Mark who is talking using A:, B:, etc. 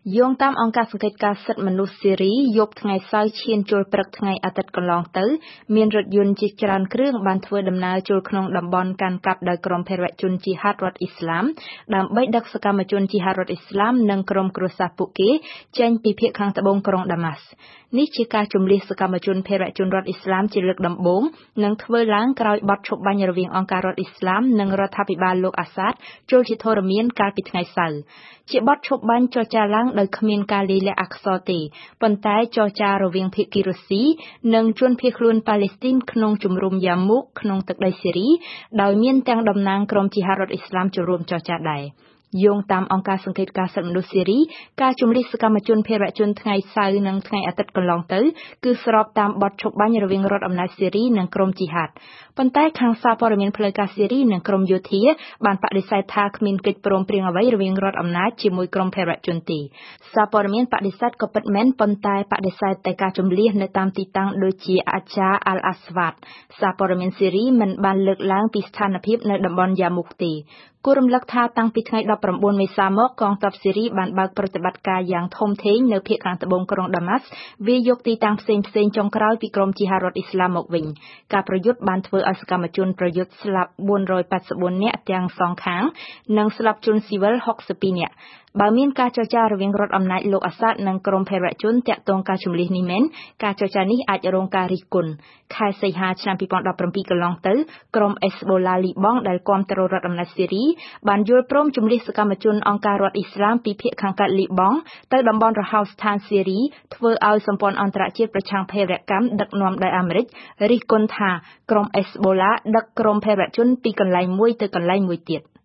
A: យោងតាមអង្គការសង្កេតការណ៍សិទ្ធិមនុស្សសេរីយប់ថ្ងៃសៅរ៍ឈានចូលព្រឹកថ្ងៃអាទិត្យកន្លងទៅមានរថយន្តជាច្រើនគ្រឿងបានធ្វើដំណើរចូលក្នុងតំបន់កាន់កាប់ដោយក្រុមភេរវជនជីហាតរដ្ឋអ៊ីស្លាមដើម្បីដឹកសកម្មជនជីហាតរដ្ឋអ៊ីស្លាមនិងក្រុមគ្រួសារពួកគេចេញពីភាគខាងត្បូងក្រុងដាម៉ាស់នេះជាការជម្លៀសសកម្មជនភេរវជនរដ្ឋអ៊ីស្លាមជាលើកដំបូងនិងធ្វើឡើងក្រោយបទឈប់បាញ់រវាងអង្គការរដ្ឋអ៊ីស្លាមនិងរដ្ឋាភិបាលលោកអាសាតចូលជាធរមានកាលពីថ្ងៃសៅរ៍ជាបទឈប់បាញ់ចរចាឡើងដោយគ្មានការលាយលក្ខណ៍អក្សរទេប៉ុន្តែចរចារវាងភាគីរុស្ស៊ីនិងជនភៀសខ្លួនប៉ាឡេស្ទីនក្នុងជំរំយ៉ាមូកក្នុងទឹកដីសេរីដោយមានទាំងតំណាងក្រុមជីហាតរដ្ឋអ៊ីស្លាមចូលរួមចរចាដែរយោងតាមអង្គការសង្កេតការណ៍សិទ្ធិមនុស្សសេរីការជម្លៀសសកម្មជនភេរវជនថ្ងៃសៅរ៍និងថ្ងៃអាទិត្យកន្លងទៅគឺស្របតាមបទឈប់បាញ់រវាងរដ្ឋអំណាចសេរីនិងក្រុមជីហាតប៉ុន្តែខាងសារព័ត៌មានផ្លូវការសេរីនិងក្រុមយោធាបានបដិសេធថាគ្មានកិច្ចព្រមព្រៀងអ្វីរវាងរដ្ឋអំណាចជាមួយក្រុមភេរវជនទេសារព័ត៌មានបដិសេធក៏ពិតមែនប៉ុន្តែបដិសេធតែការជម្លៀសនៅតាមទីតាំងដូចជាអាចារអាល់អាស្វាតសារព័ត៌មានសេរីមិនបានលើកឡើងពីស្ថានភាពនៅតំបន់យ៉ាមូកទេគួររំលឹកថាតាំងពីថ្ងៃ19មេសាមកកងទ័ពសេរីបានបើកប្រតិបត្តិការយ៉ាងធំធេងនៅភាគខាងត្បូងក្រុងដាម៉ាស់វាយកទីតាំងផ្សេងៗចុងក្រោយពីក្រុមជីហាតរដ្ឋអ៊ីស្លាមមកវិញការប្រយុទ្ធបានធ្វើឲ្យសកម្មជនប្រយុទ្ធស្លាប់484នាក់ទាំងសងខាងនិងស្លាប់ជនស៊ីវិល62នាក់បើមានការចរចារវាងរដ្ឋអំណាចលោកអាសាតនិងក្រុមភេរវជនតាក់ទងការជម្លៀសនេះមែនការចរចានេះអាចរងការរិះគន់ខែសីហាឆ្នាំ2017កន្លងទៅក្រុមអេសបូឡាលីបង់ដែលគាំទ្ររដ្ឋអំណាចសេរីបានយល់ព្រមជម្លៀសសកម្មជនអង្គការរដ្ឋអ៊ីស្លាមពីភាគខាងកើតលីបង់ទៅតំបន់រហោស្ថានសេរីធ្វើឲ្យសម្ព័ន្ធអន្តរជាតិប្រឆាំងភេរវកម្មដឹកនាំដោយអាមេរិករិះគន់ថាក្រុមអេសបូឡាដឹកក្រុមភេរវជនពីកន្លែងមួយទៅកន្លែងមួយទៀត